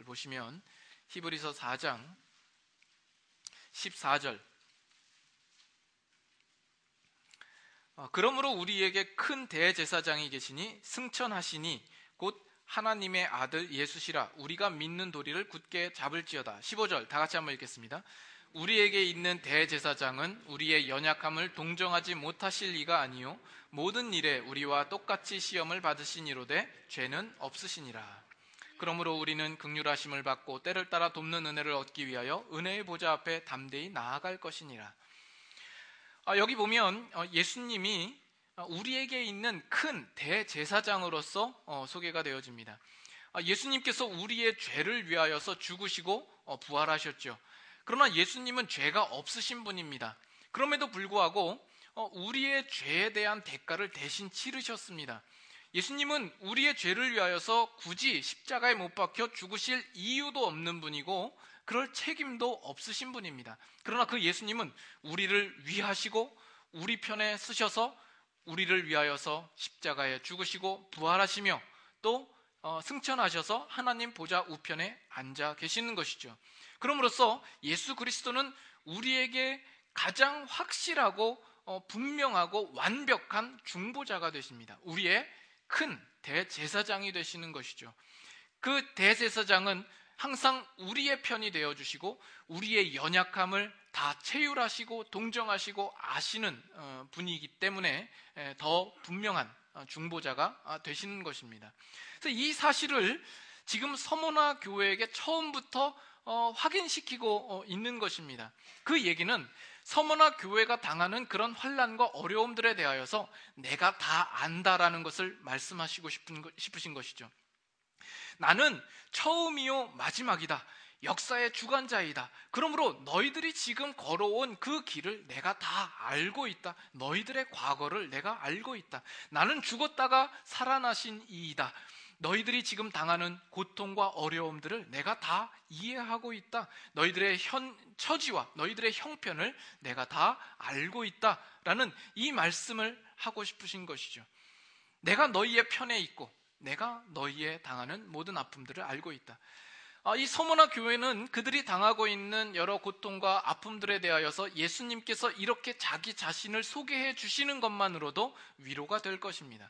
말씀을 보시면 히브리서 4장 14절, 그러므로 우리에게 큰 대제사장이 계시니 승천하시니 곧 하나님의 아들 예수시라. 우리가 믿는 도리를 굳게 잡을지어다. 15절 다 같이 한번 읽겠습니다. 우리에게 있는 대제사장은 우리의 연약함을 동정하지 못하실 리가 아니요 모든 일에 우리와 똑같이 시험을 받으시니로되 죄는 없으시니라. 그러므로 우리는 긍휼하심을 받고 때를 따라 돕는 은혜를 얻기 위하여 은혜의 보좌 앞에 담대히 나아갈 것이니라. 여기 보면 예수님이 우리에게 있는 큰 대제사장으로서 소개가 되어집니다. 예수님께서 우리의 죄를 위하여서 죽으시고 부활하셨죠. 그러나 예수님은 죄가 없으신 분입니다. 그럼에도 불구하고 우리의 죄에 대한 대가를 대신 치르셨습니다. 예수님은 우리의 죄를 위하여서 굳이 십자가에 못 박혀 죽으실 이유도 없는 분이고 그럴 책임도 없으신 분입니다. 그러나 그 예수님은 우리를 위하시고 우리 편에 쓰셔서 우리를 위하여서 십자가에 죽으시고 부활하시며 또 승천하셔서 하나님 보좌 우편에 앉아 계시는 것이죠. 그럼으로써 예수 그리스도는 우리에게 가장 확실하고 분명하고 완벽한 중보자가 되십니다. 우리의 큰 대제사장이 되시는 것이죠. 그 대제사장은 항상 우리의 편이 되어주시고 우리의 연약함을 다 체휼하시고 동정하시고 아시는 분이기 때문에 더 분명한 중보자가 되시는 것입니다. 그래서 이 사실을 지금 서머나 교회에게 처음부터 확인시키고 있는 것입니다. 그 얘기는 서머나 교회가 당하는 그런 환난과 어려움들에 대하여서 내가 다 안다라는 것을 말씀하시고 싶으신 것이죠. 나는 처음이요 마지막이다. 역사의 주관자이다. 그러므로 너희들이 지금 걸어온 그 길을 내가 다 알고 있다. 너희들의 과거를 내가 알고 있다. 나는 죽었다가 살아나신 이이다. 너희들이 지금 당하는 고통과 어려움들을 내가 다 이해하고 있다. 너희들의 처지와 너희들의 형편을 내가 다 알고 있다라는 이 말씀을 하고 싶으신 것이죠. 내가 너희의 편에 있고 내가 너희의 당하는 모든 아픔들을 알고 있다. 이 서머나 교회는 그들이 당하고 있는 여러 고통과 아픔들에 대하여서 예수님께서 이렇게 자기 자신을 소개해 주시는 것만으로도 위로가 될 것입니다.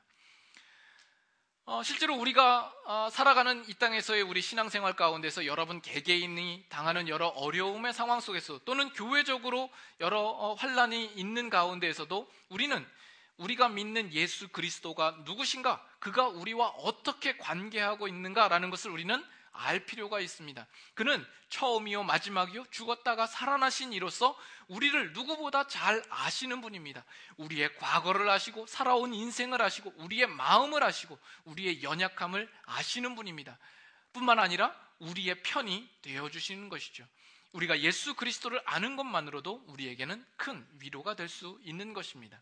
실제로 우리가 살아가는 이 땅에서의 우리 신앙생활 가운데서 여러분 개개인이 당하는 여러 어려움의 상황 속에서 또는 교회적으로 여러 환난이 있는 가운데에서도 우리가 믿는 예수 그리스도가 누구신가? 그가 우리와 어떻게 관계하고 있는가라는 것을 우리는 알 필요가 있습니다. 그는 처음이요 마지막이요 죽었다가 살아나신 이로서 우리를 누구보다 잘 아시는 분입니다. 우리의 과거를 아시고 살아온 인생을 아시고 우리의 마음을 아시고 우리의 연약함을 아시는 분입니다. 뿐만 아니라 우리의 편이 되어주시는 것이죠. 우리가 예수 그리스도를 아는 것만으로도 우리에게는 큰 위로가 될 수 있는 것입니다.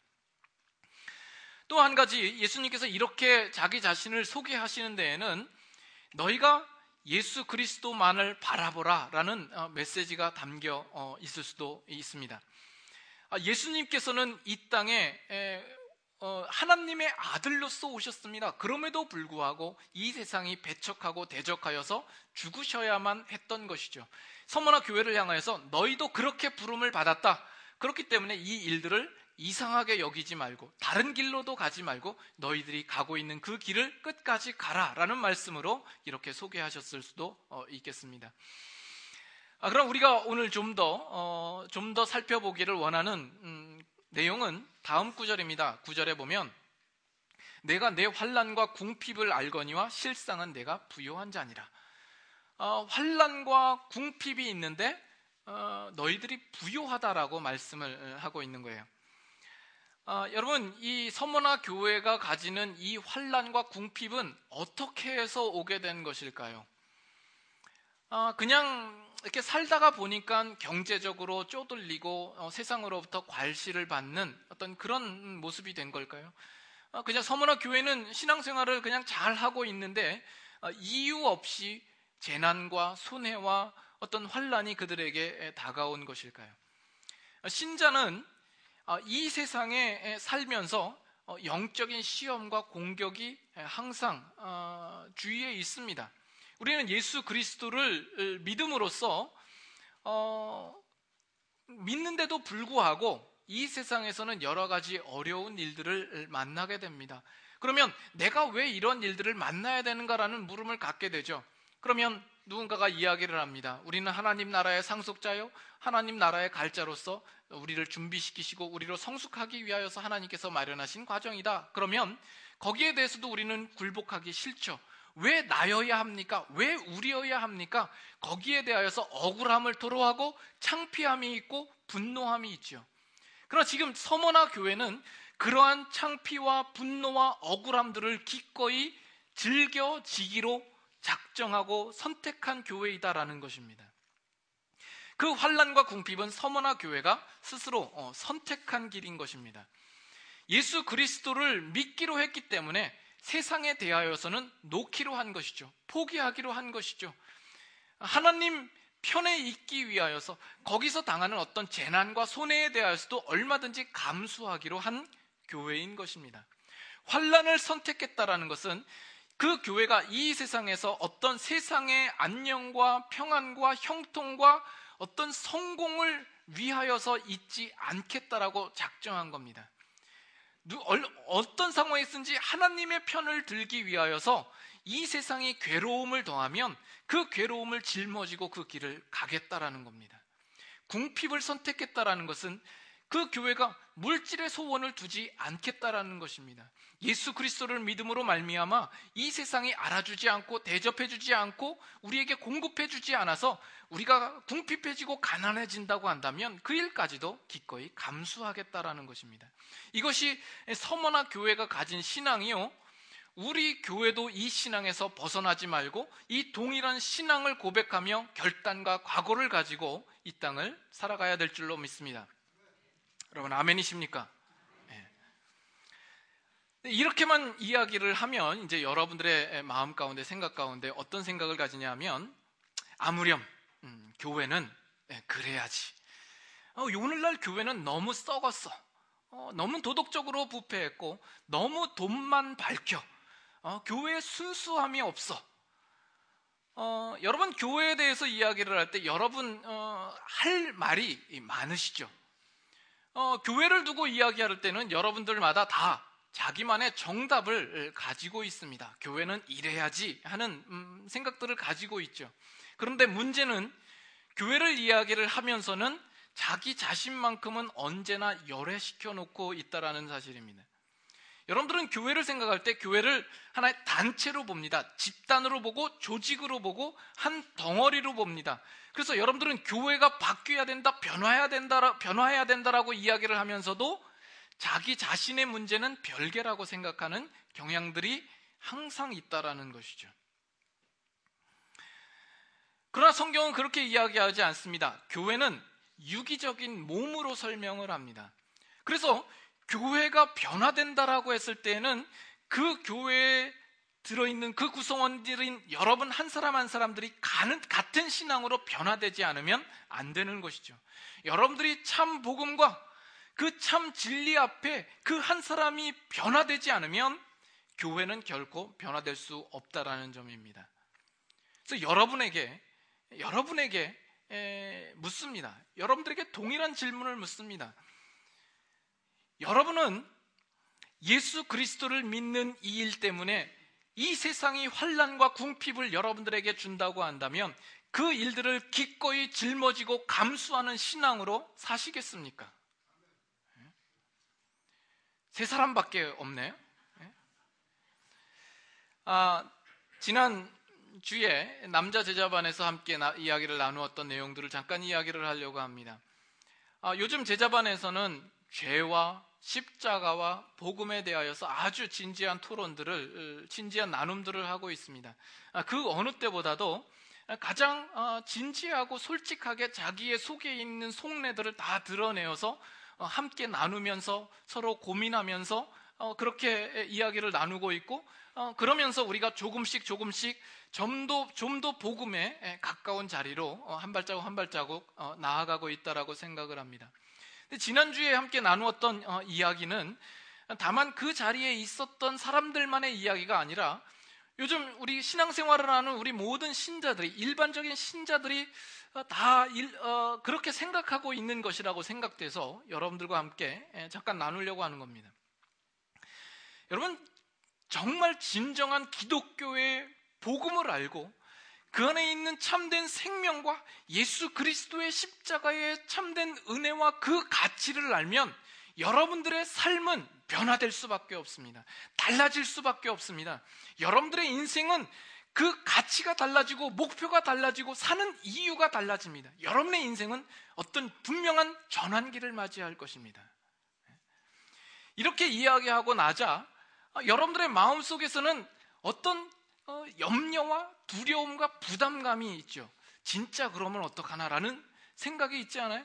또 한 가지 예수님께서 이렇게 자기 자신을 소개하시는 데에는 너희가 예수 그리스도만을 바라보라 라는 메시지가 담겨 있을 수도 있습니다. 예수님께서는 이 땅에 하나님의 아들로서 오셨습니다. 그럼에도 불구하고 이 세상이 배척하고 대적하여서 죽으셔야만 했던 것이죠. 서머나 교회를 향하여서 너희도 그렇게 부름을 받았다. 그렇기 때문에 이 일들을 이상하게 여기지 말고 다른 길로도 가지 말고 너희들이 가고 있는 그 길을 끝까지 가라 라는 말씀으로 이렇게 소개하셨을 수도 있겠습니다. 그럼 우리가 오늘 좀 더 살펴보기를 원하는 내용은 다음 구절입니다. 9절에 보면 내가 내 환난과 궁핍을 알거니와 실상은 내가 부요한 자니라. 환난과 궁핍이 있는데 너희들이 부요하다라고 말씀을 하고 있는 거예요. 여러분, 이 서머나 교회가 가지는 이 환난과 궁핍은 어떻게 해서 오게 된 것일까요? 그냥 이렇게 살다가 보니까 경제적으로 쪼들리고 세상으로부터 괄시를 받는 어떤 그런 모습이 된 걸까요? 그냥 서머나 교회는 신앙생활을 그냥 잘 하고 있는데 이유 없이 재난과 손해와 어떤 환난이 그들에게 다가온 것일까요? 신자는 이 세상에 살면서 영적인 시험과 공격이 항상 주위에 있습니다. 우리는 예수 그리스도를 믿음으로써 믿는데도 불구하고 이 세상에서는 여러 가지 어려운 일들을 만나게 됩니다. 그러면 내가 왜 이런 일들을 만나야 되는가라는 물음을 갖게 되죠. 그러면 누군가가 이야기를 합니다. 우리는 하나님 나라의 상속자요, 하나님 나라의 갈자로서 우리를 준비시키시고 우리로 성숙하기 위하여서 하나님께서 마련하신 과정이다. 그러면 거기에 대해서도 우리는 굴복하기 싫죠. 왜 나여야 합니까? 왜 우리여야 합니까? 거기에 대하여서 억울함을 토로하고 창피함이 있고 분노함이 있죠. 그러나 지금 서머나 교회는 그러한 창피와 분노와 억울함들을 기꺼이 즐겨지기로 작정하고 선택한 교회이다라는 것입니다. 그 환난과 궁핍은 서머나 교회가 스스로 선택한 길인 것입니다. 예수 그리스도를 믿기로 했기 때문에 세상에 대하여서는 놓기로 한 것이죠. 포기하기로 한 것이죠. 하나님 편에 있기 위하여서 거기서 당하는 어떤 재난과 손해에 대하여서도 얼마든지 감수하기로 한 교회인 것입니다. 환난을 선택했다라는 것은 그 교회가 이 세상에서 어떤 세상의 안녕과 평안과 형통과 어떤 성공을 위하여서 있지 않겠다라고 작정한 겁니다. 어떤 상황에 있든지 하나님의 편을 들기 위하여서 이 세상이 괴로움을 더하면 그 괴로움을 짊어지고 그 길을 가겠다라는 겁니다. 궁핍을 선택했다라는 것은 그 교회가 물질의 소원을 두지 않겠다라는 것입니다. 예수 그리스도를 믿음으로 말미암아 이 세상이 알아주지 않고 대접해주지 않고 우리에게 공급해주지 않아서 우리가 궁핍해지고 가난해진다고 한다면 그 일까지도 기꺼이 감수하겠다라는 것입니다. 이것이 서머나 교회가 가진 신앙이요, 우리 교회도 이 신앙에서 벗어나지 말고 이 동일한 신앙을 고백하며 결단과 각오를 가지고 이 땅을 살아가야 될 줄로 믿습니다. 여러분 아멘이십니까? 네. 이렇게만 이야기를 하면 이제 여러분들의 마음 가운데, 생각 가운데 어떤 생각을 가지냐 하면, 아무렴 교회는 그래야지, 오늘날 교회는 너무 썩었어, 너무 도덕적으로 부패했고 너무 돈만 밝혀, 교회에 순수함이 없어. 여러분 교회에 대해서 이야기를 할 때 여러분 할 말이 많으시죠. 교회를 두고 이야기할 때는 여러분들마다 다 자기만의 정답을 가지고 있습니다. 교회는 이래야지 하는 생각들을 가지고 있죠. 그런데 문제는 교회를 이야기를 하면서는 자기 자신만큼은 언제나 열애시켜 놓고 있다는 사실입니다. 여러분들은 교회를 생각할 때 교회를 하나의 단체로 봅니다. 집단으로 보고 조직으로 보고 한 덩어리로 봅니다. 그래서 여러분들은 교회가 바뀌어야 된다, 변화해야 된다라고 이야기를 하면서도 자기 자신의 문제는 별개라고 생각하는 경향들이 항상 있다라는 것이죠. 그러나 성경은 그렇게 이야기하지 않습니다. 교회는 유기적인 몸으로 설명을 합니다. 그래서 교회가 변화된다라고 했을 때에는 그 교회에 들어있는 그 구성원들인 여러분 한 사람 한 사람들이 같은 신앙으로 변화되지 않으면 안 되는 것이죠. 여러분들이 참 복음과 그 참 진리 앞에 그 한 사람이 변화되지 않으면 교회는 결코 변화될 수 없다라는 점입니다. 그래서 여러분에게 묻습니다. 여러분들에게 동일한 질문을 묻습니다. 여러분은 예수 그리스도를 믿는 이 일 때문에 이 세상이 환난과 궁핍을 여러분들에게 준다고 한다면 그 일들을 기꺼이 짊어지고 감수하는 신앙으로 사시겠습니까? 세 사람밖에 없네요. 지난 주에 남자 제자반에서 함께 이야기를 나누었던 내용들을 잠깐 이야기를 하려고 합니다. 요즘 제자반에서는 죄와 십자가와 복음에 대하여서 아주 진지한 토론들을, 진지한 나눔들을 하고 있습니다. 그 어느 때보다도 가장 진지하고 솔직하게 자기의 속에 있는 속내들을 다 드러내어서 함께 나누면서 서로 고민하면서 그렇게 이야기를 나누고 있고, 그러면서 우리가 조금씩 좀 더 복음에 가까운 자리로 한 발자국 한 발자국 나아가고 있다라고 생각을 합니다. 지난주에 함께 나누었던 이야기는 다만 그 자리에 있었던 사람들만의 이야기가 아니라 요즘 우리 신앙생활을 하는 우리 모든 신자들이, 일반적인 신자들이 다 그렇게 생각하고 있는 것이라고 생각돼서 여러분들과 함께 잠깐 나누려고 하는 겁니다. 여러분, 정말 진정한 기독교의 복음을 알고 그 안에 있는 참된 생명과 예수 그리스도의 십자가의 참된 은혜와 그 가치를 알면 여러분들의 삶은 변화될 수밖에 없습니다. 달라질 수밖에 없습니다. 여러분들의 인생은 그 가치가 달라지고 목표가 달라지고 사는 이유가 달라집니다. 여러분의 인생은 어떤 분명한 전환기를 맞이할 것입니다. 이렇게 이야기하고 나자 여러분들의 마음속에서는 어떤 염려와 두려움과 부담감이 있죠. 진짜 그러면 어떡하나라는 생각이 있지 않아요?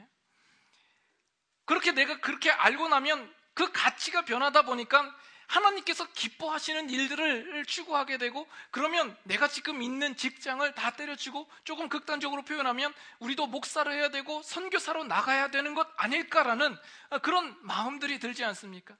그렇게 내가 그렇게 알고 나면 그 가치가 변하다 보니까 하나님께서 기뻐하시는 일들을 추구하게 되고, 그러면 내가 지금 있는 직장을 다 때려치고, 조금 극단적으로 표현하면 우리도 목사를 해야 되고 선교사로 나가야 되는 것 아닐까라는 그런 마음들이 들지 않습니까?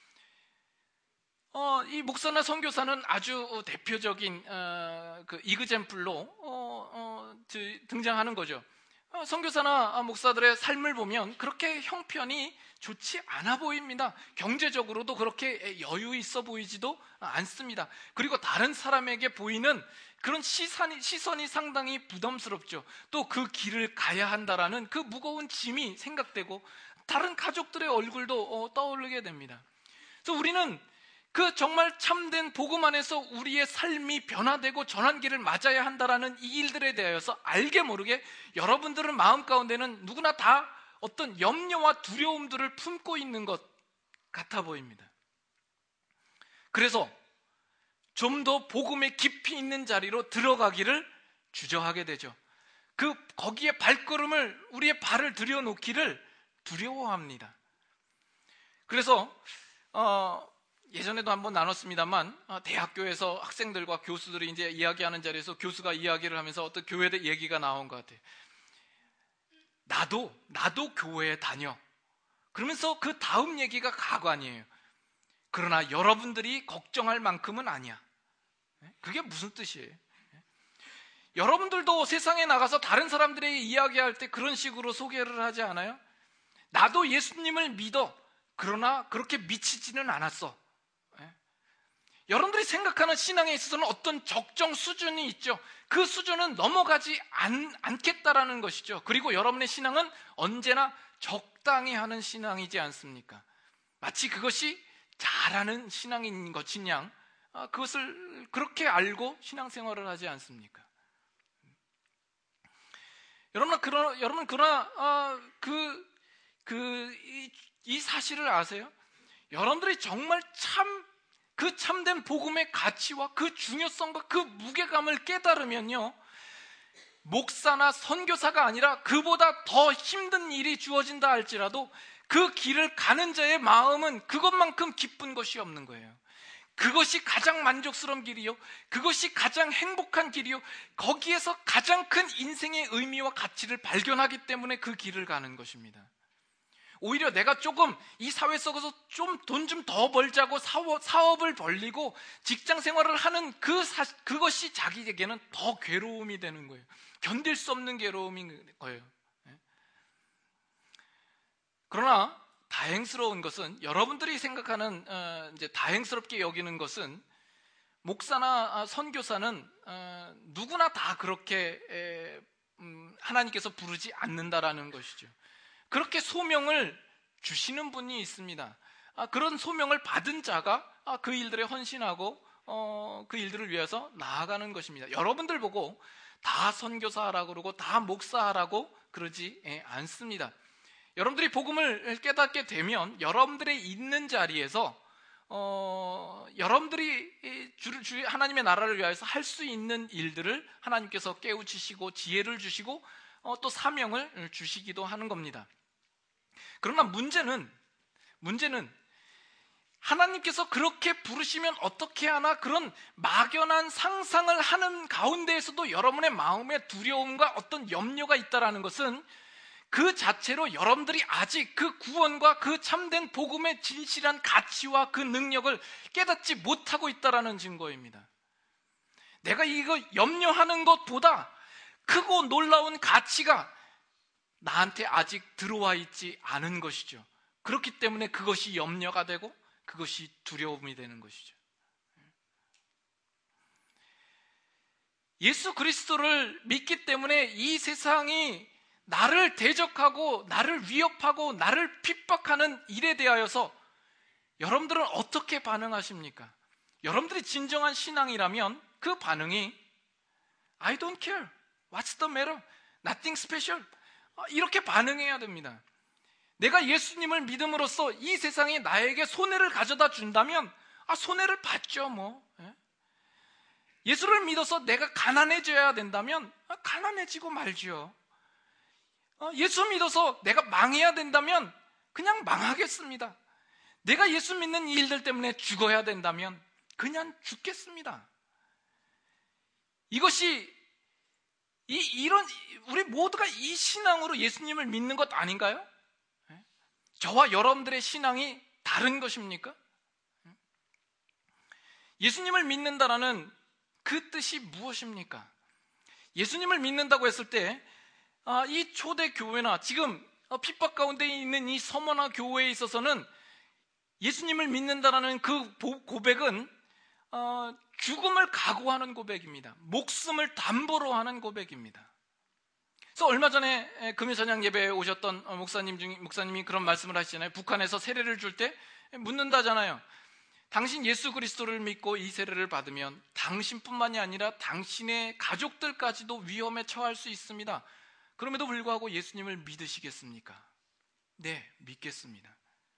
이 목사나 선교사는 아주 대표적인 그 이그젬플로 등장하는 거죠. 선교사나 목사들의 삶을 보면 그렇게 형편이 좋지 않아 보입니다. 경제적으로도 그렇게 여유 있어 보이지도 않습니다. 그리고 다른 사람에게 보이는 그런 시선이 상당히 부담스럽죠. 또 그 길을 가야 한다라는 그 무거운 짐이 생각되고 다른 가족들의 얼굴도 떠오르게 됩니다. 그래서 우리는 그 정말 참된 복음 안에서 우리의 삶이 변화되고 전환기를 맞아야 한다라는 이 일들에 대하여서 알게 모르게 여러분들은 마음 가운데는 누구나 다 어떤 염려와 두려움들을 품고 있는 것 같아 보입니다. 그래서 좀 더 복음의 깊이 있는 자리로 들어가기를 주저하게 되죠. 거기에 발걸음을, 우리의 발을 들여놓기를 두려워합니다. 그래서 예전에도 한번 나눴습니다만, 대학교에서 학생들과 교수들이 이제 이야기하는 자리에서 교수가 이야기를 하면서 어떤 교회 얘기가 나온 것 같아요. 나도 교회에 다녀. 그러면서 그 다음 얘기가 가관이에요. 그러나 여러분들이 걱정할 만큼은 아니야. 그게 무슨 뜻이에요? 여러분들도 세상에 나가서 다른 사람들에게 이야기할 때 그런 식으로 소개를 하지 않아요? 나도 예수님을 믿어. 그러나 그렇게 미치지는 않았어. 여러분들이 생각하는 신앙에 있어서는 어떤 적정 수준이 있죠. 그 수준은 넘어가지 않겠다라는 것이죠. 그리고 여러분의 신앙은 언제나 적당히 하는 신앙이지 않습니까? 마치 그것이 잘하는 신앙인 것인 양 그것을 그렇게 알고 신앙생활을 하지 않습니까? 여러분 그러나 이 사실을 아세요? 여러분들이 정말 그 참된 복음의 가치와 그 중요성과 그 무게감을 깨달으면요, 목사나 선교사가 아니라 그보다 더 힘든 일이 주어진다 할지라도 그 길을 가는 자의 마음은 그것만큼 기쁜 것이 없는 거예요. 그것이 가장 만족스러운 길이요, 그것이 가장 행복한 길이요, 거기에서 가장 큰 인생의 의미와 가치를 발견하기 때문에 그 길을 가는 것입니다. 오히려 내가 조금 이 사회 속에서 좀 돈 좀 더 벌자고 사업을 벌리고 직장 생활을 하는 그것이 자기에게는 더 괴로움이 되는 거예요. 견딜 수 없는 괴로움인 거예요. 그러나 다행스러운 것은, 여러분들이 생각하는 이제 다행스럽게 여기는 것은, 목사나 선교사는 누구나 다 그렇게 하나님께서 부르지 않는다라는 것이죠. 그렇게 소명을 주시는 분이 있습니다. 그런 소명을 받은 자가 그 일들에 헌신하고 그 일들을 위해서 나아가는 것입니다. 여러분들 보고 다 선교사하라고 그러고 다 목사하라고 그러지 않습니다. 여러분들이 복음을 깨닫게 되면 여러분들의 있는 자리에서 여러분들이 하나님의 나라를 위해서 할 수 있는 일들을 하나님께서 깨우치시고 지혜를 주시고 또 사명을 주시기도 하는 겁니다. 그러나 문제는 하나님께서 그렇게 부르시면 어떻게 하나, 그런 막연한 상상을 하는 가운데에서도 여러분의 마음에 두려움과 어떤 염려가 있다는 것은 그 자체로 여러분들이 아직 그 구원과 그 참된 복음의 진실한 가치와 그 능력을 깨닫지 못하고 있다는 증거입니다. 내가 이거 염려하는 것보다 크고 놀라운 가치가 나한테 아직 들어와 있지 않은 것이죠. 그렇기 때문에 그것이 염려가 되고 그것이 두려움이 되는 것이죠. 예수 그리스도를 믿기 때문에 이 세상이 나를 대적하고 나를 위협하고 나를 핍박하는 일에 대하여서 여러분들은 어떻게 반응하십니까? 여러분들이 진정한 신앙이라면 그 반응이 I don't care, what's the matter, nothing special, 이렇게 반응해야 됩니다. 내가 예수님을 믿음으로써 이 세상이 나에게 손해를 가져다 준다면 손해를 받죠 뭐. 예수를 믿어서 내가 가난해져야 된다면 가난해지고 말죠. 예수 믿어서 내가 망해야 된다면 그냥 망하겠습니다. 내가 예수 믿는 일들 때문에 죽어야 된다면 그냥 죽겠습니다. 이것이 이런 우리 모두가 이 신앙으로 예수님을 믿는 것 아닌가요? 저와 여러분들의 신앙이 다른 것입니까? 예수님을 믿는다라는 그 뜻이 무엇입니까? 예수님을 믿는다고 했을 때 이 초대 교회나 지금 핍박 가운데 있는 이 서머나 교회에 있어서는 예수님을 믿는다라는 그 고백은 죽음을 각오하는 고백입니다. 목숨을 담보로 하는 고백입니다. 그래서 얼마 전에 금요저녁 예배에 오셨던 목사님이 그런 말씀을 하시잖아요. 북한에서 세례를 줄 때 묻는다잖아요. 당신 예수 그리스도를 믿고 이 세례를 받으면 당신뿐만이 아니라 당신의 가족들까지도 위험에 처할 수 있습니다. 그럼에도 불구하고 예수님을 믿으시겠습니까? 네, 믿겠습니다.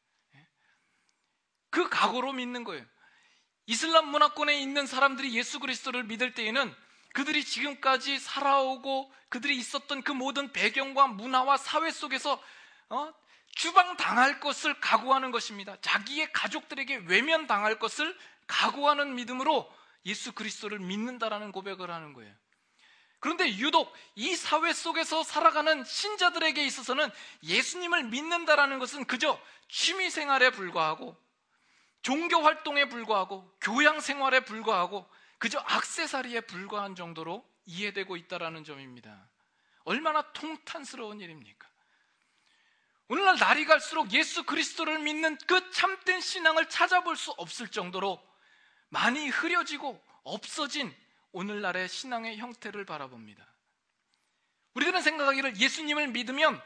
그 각오로 믿는 거예요. 이슬람 문화권에 있는 사람들이 예수 그리스도를 믿을 때에는 그들이 지금까지 살아오고 그들이 있었던 그 모든 배경과 문화와 사회 속에서 추방당할 것을 각오하는 것입니다. 자기의 가족들에게 외면당할 것을 각오하는 믿음으로 예수 그리스도를 믿는다라는 고백을 하는 거예요. 그런데 유독 이 사회 속에서 살아가는 신자들에게 있어서는 예수님을 믿는다라는 것은 그저 취미생활에 불과하고 종교 활동에 불과하고 교양 생활에 불과하고 그저 액세서리에 불과한 정도로 이해되고 있다는 점입니다. 얼마나 통탄스러운 일입니까? 오늘날 날이 갈수록 예수 그리스도를 믿는 그 참된 신앙을 찾아볼 수 없을 정도로 많이 흐려지고 없어진 오늘날의 신앙의 형태를 바라봅니다. 우리들은 생각하기를 예수님을 믿으면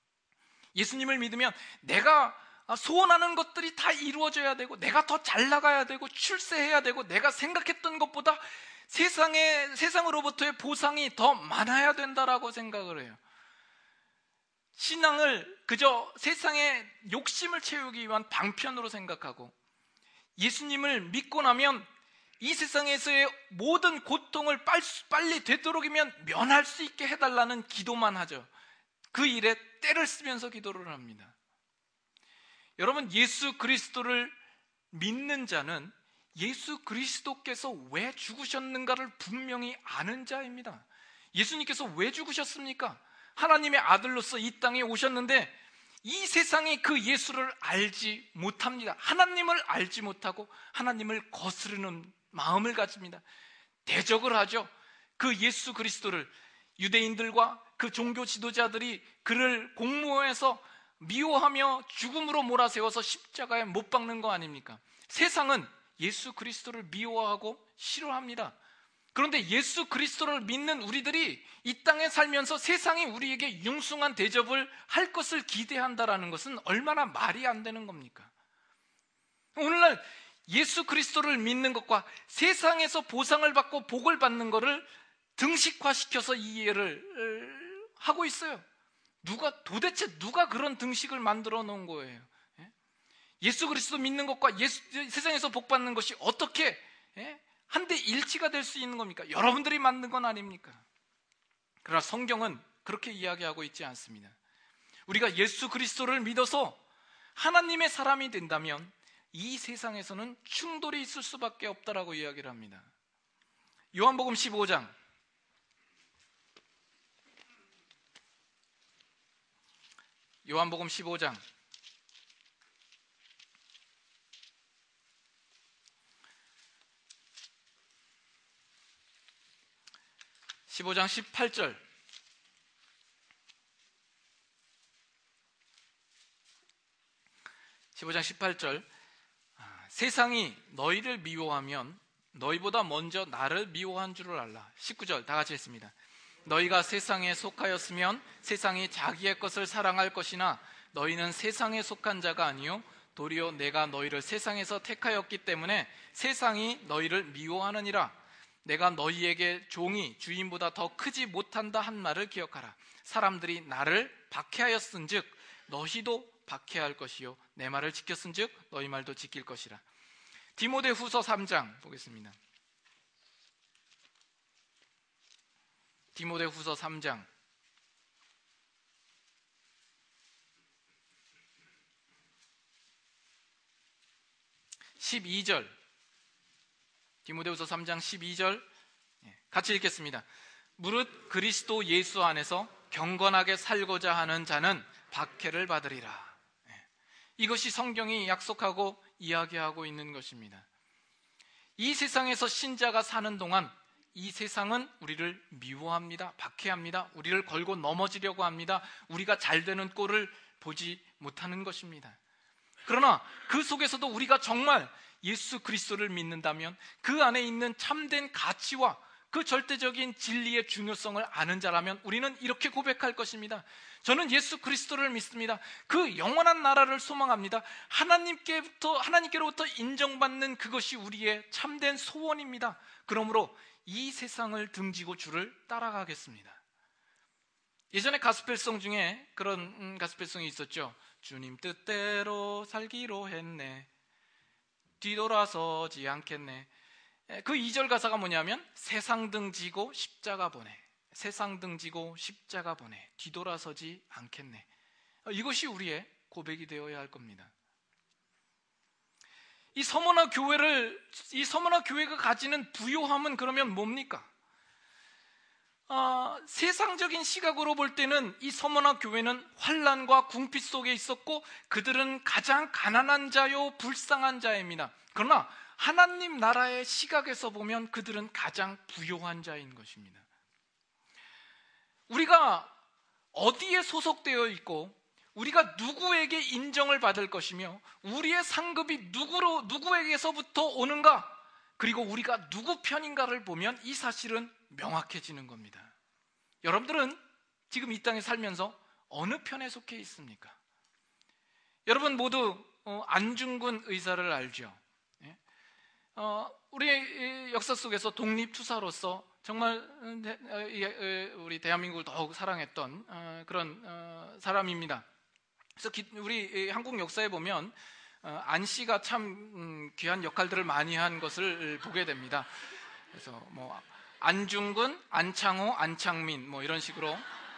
내가 소원하는 것들이 다 이루어져야 되고 내가 더 잘 나가야 되고 출세해야 되고 내가 생각했던 것보다 세상으로부터의 보상이 더 많아야 된다라고 생각을 해요. 신앙을 그저 세상의 욕심을 채우기 위한 방편으로 생각하고 예수님을 믿고 나면 이 세상에서의 모든 고통을 빨리 되도록이면 면할 수 있게 해달라는 기도만 하죠. 그 일에 때를 쓰면서 기도를 합니다. 여러분, 예수 그리스도를 믿는 자는 예수 그리스도께서 왜 죽으셨는가를 분명히 아는 자입니다. 예수님께서 왜 죽으셨습니까? 하나님의 아들로서 이 땅에 오셨는데 이 세상이 그 예수를 알지 못합니다. 하나님을 알지 못하고 하나님을 거스르는 마음을 가집니다. 대적을 하죠. 그 예수 그리스도를 유대인들과 그 종교 지도자들이 그를 공모해서 미워하며 죽음으로 몰아세워서 십자가에 못 박는 거 아닙니까? 세상은 예수 그리스도를 미워하고 싫어합니다. 그런데 예수 그리스도를 믿는 우리들이 이 땅에 살면서 세상이 우리에게 융숭한 대접을 할 것을 기대한다는 것은 얼마나 말이 안 되는 겁니까? 오늘날 예수 그리스도를 믿는 것과 세상에서 보상을 받고 복을 받는 것을 등식화시켜서 이해를 하고 있어요. 도대체 누가 그런 등식을 만들어 놓은 거예요? 예수 그리스도 믿는 것과 세상에서 복 받는 것이 어떻게 한데 일치가 될 수 있는 겁니까? 여러분들이 만든 건 아닙니까? 그러나 성경은 그렇게 이야기하고 있지 않습니다. 우리가 예수 그리스도를 믿어서 하나님의 사람이 된다면 이 세상에서는 충돌이 있을 수밖에 없다라고 이야기를 합니다. 요한복음 15장 요한복음 15장 15장 18절. 세상이 너희를 미워하면 너희보다 먼저 나를 미워한 줄을 알라. 19절 다 같이 했습니다. 너희가 세상에 속하였으면 세상이 자기의 것을 사랑할 것이나 너희는 세상에 속한 자가 아니요 도리어 내가 너희를 세상에서 택하였기 때문에 세상이 너희를 미워하느니라. 내가 너희에게 종이 주인보다 더 크지 못한다 한 말을 기억하라. 사람들이 나를 박해하였은즉 너희도 박해할 것이요 내 말을 지켰은즉 너희 말도 지킬 것이라. 디모데후서 3장 보겠습니다. 디모데후서 3장 12절. 디모데후서 3장 12절 같이 읽겠습니다. 무릇 그리스도 예수 안에서 경건하게 살고자 하는 자는 박해를 받으리라. 이것이 성경이 약속하고 이야기하고 있는 것입니다. 이 세상에서 신자가 사는 동안 이 세상은 우리를 미워합니다. 박해합니다. 우리를 걸고 넘어지려고 합니다. 우리가 잘 되는 꼴을 보지 못하는 것입니다. 그러나 그 속에서도 우리가 정말 예수 그리스도를 믿는다면 그 안에 있는 참된 가치와 그 절대적인 진리의 중요성을 아는 자라면 우리는 이렇게 고백할 것입니다. 저는 예수 그리스도를 믿습니다. 그 영원한 나라를 소망합니다. 하나님께로부터 인정받는 그것이 우리의 참된 소원입니다. 그러므로 이 세상을 등지고 주를 따라가겠습니다. 예전에 가스펠송 중에 그런 가스펠송이 있었죠. 주님 뜻대로 살기로 했네, 뒤돌아서지 않겠네. 그 2절 가사가 뭐냐면 세상 등지고 십자가 보내, 세상 등지고 십자가 보내, 뒤돌아서지 않겠네. 이것이 우리의 고백이 되어야 할 겁니다. 이 서머나 교회가 가지는 부요함은 그러면 뭡니까? 세상적인 시각으로 볼 때는 이 서머나 교회는 환난과 궁핍 속에 있었고 그들은 가장 가난한 자요 불쌍한 자입니다. 그러나 하나님 나라의 시각에서 보면 그들은 가장 부요한 자인 것입니다. 우리가 어디에 소속되어 있고 우리가 누구에게 인정을 받을 것이며 우리의 상급이 누구에게서부터 오는가, 그리고 우리가 누구 편인가를 보면 이 사실은 명확해지는 겁니다. 여러분들은 지금 이 땅에 살면서 어느 편에 속해 있습니까? 여러분 모두 안중근 의사를 알죠? 우리 역사 속에서 독립투사로서 정말 우리 대한민국을 더욱 사랑했던 그런 사람입니다. 그래서 우리 한국 역사에 보면 안 씨가 참 귀한 역할들을 많이 한 것을 보게 됩니다. 그래서 뭐 안중근, 안창호, 안창민 뭐 이런 식으로.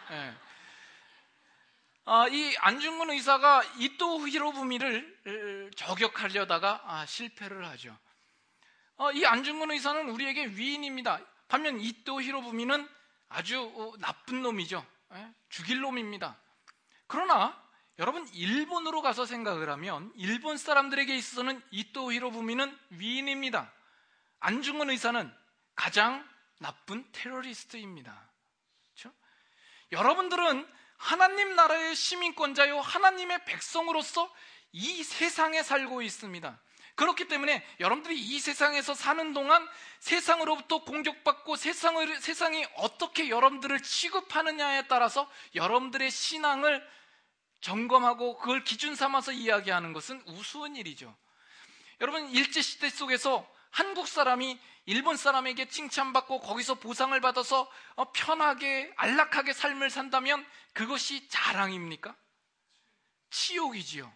이 안중근 의사가 이토 히로부미를 저격하려다가 실패를 하죠. 이 안중근 의사는 우리에게 위인입니다. 반면 이토 히로부미는 아주 나쁜 놈이죠. 죽일 놈입니다. 그러나 여러분 일본으로 가서 생각을 하면 일본 사람들에게 있어서는 이토 히로부미는 위인입니다. 안중근 의사는 가장 나쁜 테러리스트입니다. 그렇죠? 여러분들은 하나님 나라의 시민권자요 하나님의 백성으로서 이 세상에 살고 있습니다. 그렇기 때문에 여러분들이 이 세상에서 사는 동안 세상으로부터 공격받고 세상이 어떻게 여러분들을 취급하느냐에 따라서 여러분들의 신앙을 점검하고 그걸 기준 삼아서 이야기하는 것은 우스운 일이죠. 여러분 일제시대 속에서 한국 사람이 일본 사람에게 칭찬받고 거기서 보상을 받아서 편하게 안락하게 삶을 산다면 그것이 자랑입니까? 치욕이지요.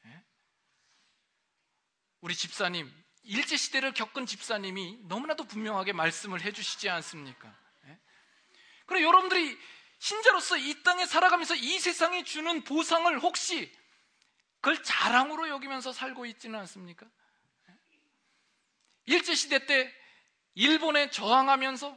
우리 집사님, 일제시대를 겪은 집사님이 너무나도 분명하게 말씀을 해주시지 않습니까? 그럼 여러분들이 신자로서 이 땅에 살아가면서 이 세상이 주는 보상을 혹시 그걸 자랑으로 여기면서 살고 있지는 않습니까? 일제시대 때 일본에 저항하면서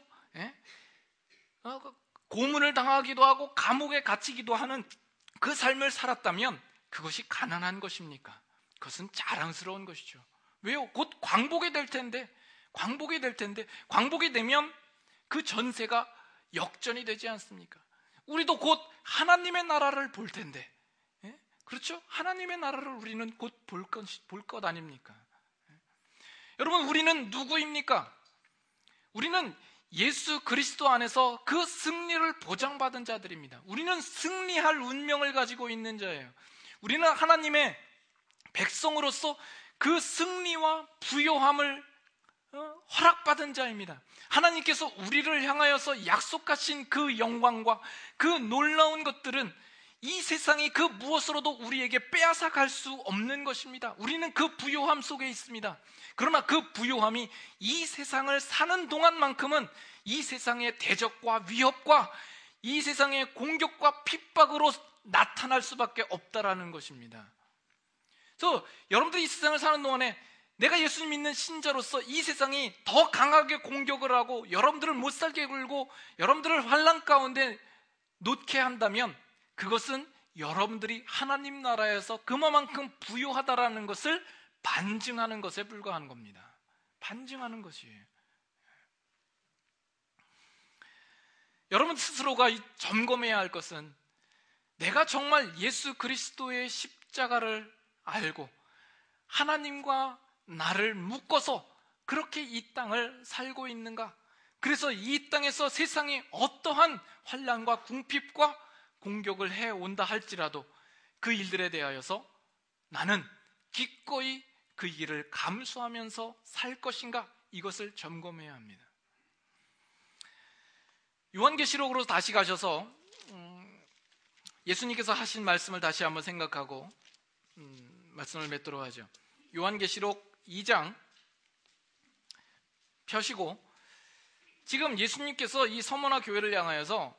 고문을 당하기도 하고 감옥에 갇히기도 하는 그 삶을 살았다면 그것이 가난한 것입니까? 그것은 자랑스러운 것이죠. 왜요? 곧 광복이 될 텐데 광복이 되면 그 전세가 역전이 되지 않습니까? 우리도 곧 하나님의 나라를 볼 텐데, 예? 그렇죠? 하나님의 나라를 우리는 곧 볼 것 아닙니까? 여러분, 우리는 누구입니까? 우리는 예수 그리스도 안에서 그 승리를 보장받은 자들입니다. 우리는 승리할 운명을 가지고 있는 자예요. 우리는 하나님의 백성으로서 그 승리와 부요함을 허락받은 자입니다. 하나님께서 우리를 향하여서 약속하신 그 영광과 그 놀라운 것들은 이 세상이 그 무엇으로도 우리에게 빼앗아 갈 수 없는 것입니다. 우리는 그 부요함 속에 있습니다. 그러나 그 부요함이 이 세상을 사는 동안만큼은 이 세상의 대적과 위협과 이 세상의 공격과 핍박으로 나타날 수밖에 없다라는 것입니다. 그래서 여러분들이 이 세상을 사는 동안에 내가 예수님 믿는 신자로서 이 세상이 더 강하게 공격을 하고 여러분들을 못 살게 굴고 여러분들을 환난 가운데 놓게 한다면 그것은 여러분들이 하나님 나라에서 그만큼 부유하다라는 것을 반증하는 것에 불과한 겁니다. 반증하는 것이에요. 여러분 스스로가 점검해야 할 것은 내가 정말 예수 그리스도의 십자가를 알고 하나님과 나를 묶어서 그렇게 이 땅을 살고 있는가? 그래서 이 땅에서 세상이 어떠한 환난과 궁핍과 공격을 해온다 할지라도 그 일들에 대하여서 나는 기꺼이 그 일을 감수하면서 살 것인가? 이것을 점검해야 합니다. 요한계시록으로 다시 가셔서 예수님께서 하신 말씀을 다시 한번 생각하고 말씀을 맺도록 하죠. 요한계시록 2장 펴시고 지금 예수님께서 이 서머나 교회를 향하여서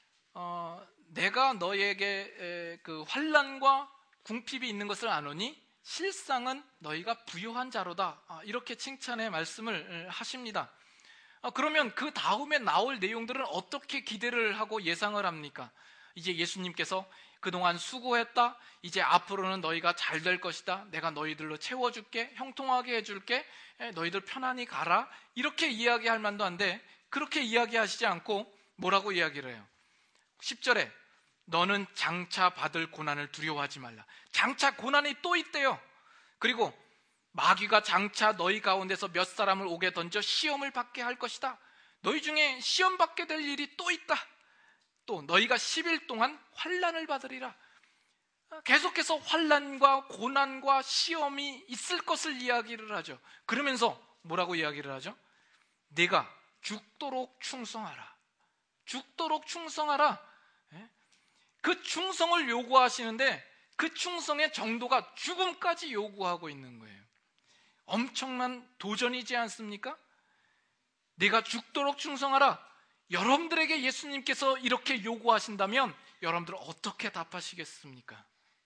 내가 너에게 그 환난과 궁핍이 있는 것을 아노니 실상은 너희가 부요한 자로다, 이렇게 칭찬의 말씀을 하십니다. 그러면 그 다음에 나올 내용들은 어떻게 기대를 하고 예상을 합니까? 이제 예수님께서 그동안 수고했다, 이제 앞으로는 너희가 잘 될 것이다, 내가 너희들로 채워줄게, 형통하게 해줄게, 너희들 편안히 가라, 이렇게 이야기할 만도 한데 그렇게 이야기하시지 않고 뭐라고 이야기를 해요? 10절에 너는 장차 받을 고난을 두려워하지 말라. 장차 고난이 또 있대요. 그리고 마귀가 장차 너희 가운데서 몇 사람을 옥에 던져 시험을 받게 할 것이다. 너희 중에 시험 받게 될 일이 또 있다. 또 너희가 10일 동안 환난을 받으리라. 계속해서 환난과 고난과 시험이 있을 것을 이야기를 하죠. 그러면서 뭐라고 이야기를 하죠? 내가 죽도록 충성하라. 죽도록 충성하라. 그 충성을 요구하시는데 그 충성의 정도가 죽음까지 요구하고 있는 거예요. 엄청난 도전이지 않습니까? 내가 죽도록 충성하라. 여러분들에게 예수님께서 이렇게 요구하신다면 여러분들은 어떻게 답하시겠습니까?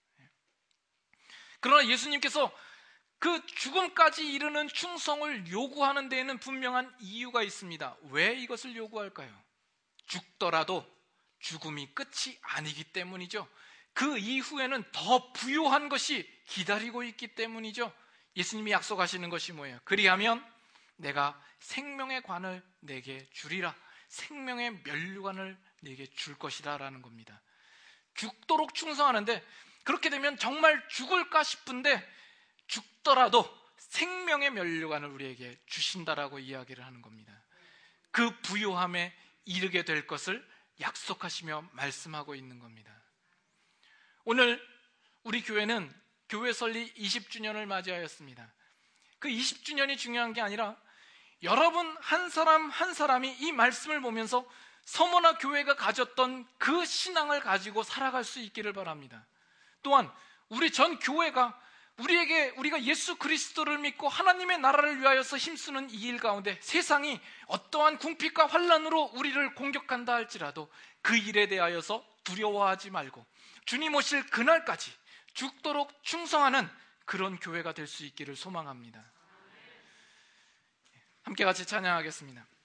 그러나 예수님께서 그 죽음까지 이르는 충성을 요구하는 데에는 분명한 이유가 있습니다. 왜 이것을 요구할까요? 죽더라도 죽음이 끝이 아니기 때문이죠. 그 이후에는 더 부요한 것이 기다리고 있기 때문이죠. 예수님이 약속하시는 것이 뭐예요? 그리하면 내가 생명의 관을 내게 주리라. 생명의 면류관을 내게 줄 것이라 라는 겁니다. 죽도록 충성하는데 그렇게 되면 정말 죽을까 싶은데 죽더라도 생명의 면류관을 우리에게 주신다라고 이야기를 하는 겁니다. 그 부요함에 이르게 될 것을 약속하시며 말씀하고 있는 겁니다. 오늘 우리 교회는 교회 설립 20주년을 맞이하였습니다. 그 20주년이 중요한 게 아니라 여러분 한 사람 한 사람이 이 말씀을 보면서 서머나 교회가 가졌던 그 신앙을 가지고 살아갈 수 있기를 바랍니다. 또한 우리 전 교회가 우리가 예수 그리스도를 믿고 하나님의 나라를 위하여서 힘쓰는 이 일 가운데 세상이 어떠한 궁핍과 환난으로 우리를 공격한다 할지라도 그 일에 대하여서 두려워하지 말고 주님 오실 그날까지 죽도록 충성하는 그런 교회가 될 수 있기를 소망합니다. 함께 같이 찬양하겠습니다.